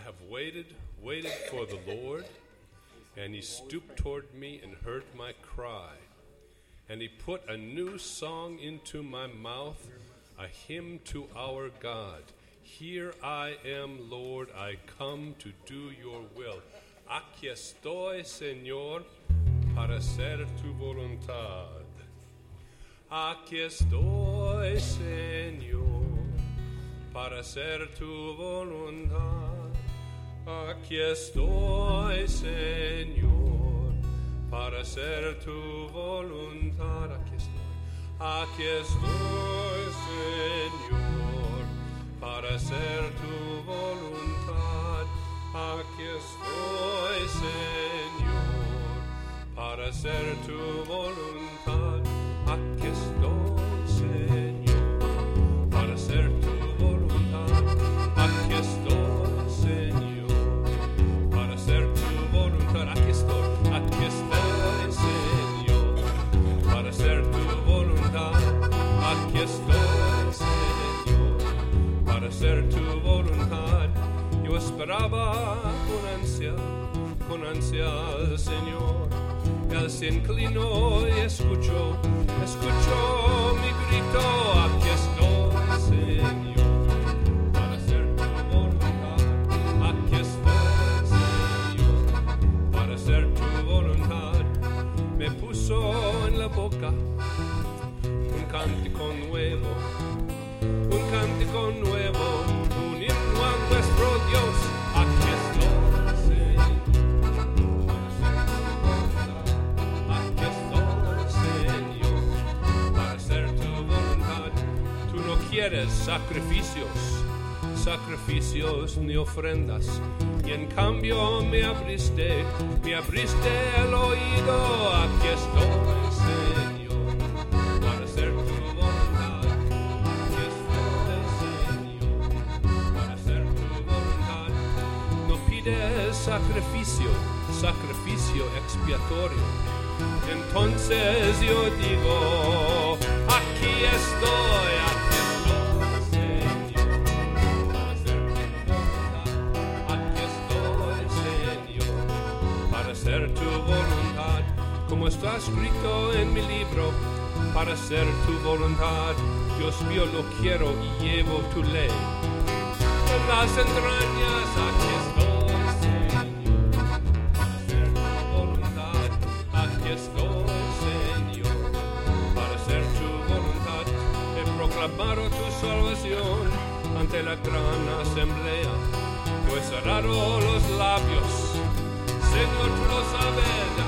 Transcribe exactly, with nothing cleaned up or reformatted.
have waited, waited for the Lord, and he stooped toward me and heard my cry. And he put a new song into my mouth, a hymn to our God. Here I am, Lord, I come to do your will. Aquí estoy, Señor, para hacer tu voluntad. Aquí estoy, Señor, para hacer tu voluntad. Aquí estoy, Señor, para hacer tu voluntad. Aquí estoy, aquí estoy, Señor, para hacer tu voluntad. Aquí estoy, Señor, para hacer tu voluntad. Aquí estoy, Señor, para hacer tu voluntad. Aquí estoy, Señor, para hacer tu voluntad. Aquí estoy, aquí estoy, Señor, para hacer tu voluntad. Aquí estoy, Señor, para hacer tu voluntad. Yo esperaba con ansia, con ansia al Señor. Él se inclinó y escuchó, escuchó mi grito. Aquí estoy, Señor, para hacer tu voluntad. Aquí estoy, Señor, para hacer tu voluntad. Me puso en la boca un cántico nuevo, un cántico nuevo, un himno a nuestro Dios. Aquí estoy. Quieres sacrificios, sacrificios ni ofrendas, y en cambio me abriste, me abriste el oído. Aquí estoy, Señor, para hacer tu voluntad. Aquí estoy, Señor, para hacer tu voluntad. No pides sacrificio, sacrificio expiatorio. Entonces yo digo, aquí estoy, aquí tu voluntad, como está escrito en mi libro, para hacer tu voluntad. Dios mío, lo quiero y llevo tu ley en las entrañas. Aquí estoy, Señor, para hacer tu voluntad. Aquí estoy, Señor, para hacer tu voluntad. He proclamado tu salvación ante la gran asamblea. No he cerrado los labios, Señor, tú lo sabes.